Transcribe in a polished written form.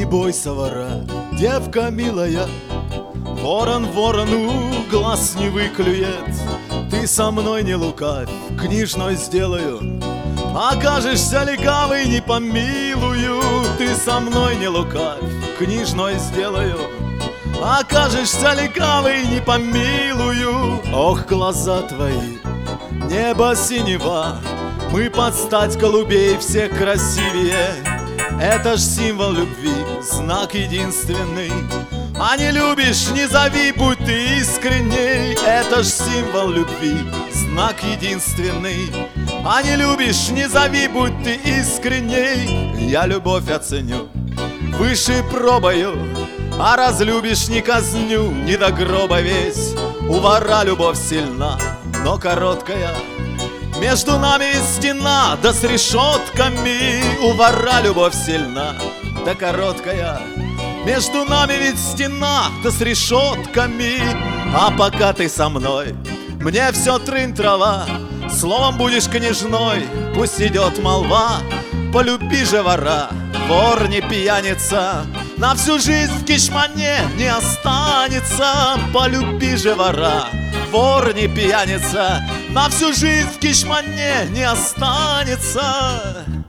бойся, вора, девка милая, ворон ворону глаз не выклюет. Ты со мной не лукавь, книжной сделаю, окажешься легавый, не помилую. Ты со мной не лукавь, книжной сделаю, окажешься легавый, не помилую. Ох, глаза твои, небо синева, мы под стать голубей все красивее. Это ж символ любви, знак единственный. А не любишь, не зови, будь ты искренней. Это ж символ любви, знак единственный. А не любишь, не зови, будь ты искренней. Я любовь оценю выше пробою, а разлюбишь, не казню, не до гроба весь. У вора любовь сильна, но короткая. Между нами стена, да с решетками. У вора любовь сильна, да короткая. Между нами ведь стена, да с решетками. А пока ты со мной, мне все трын-трава. Словом будешь княжной, пусть идет молва. Полюби же, вора, вор не пьяница, на всю жизнь в кишмане не останется. Полюби же, вора, вор не пьяница, на всю жизнь в кишмане не останется.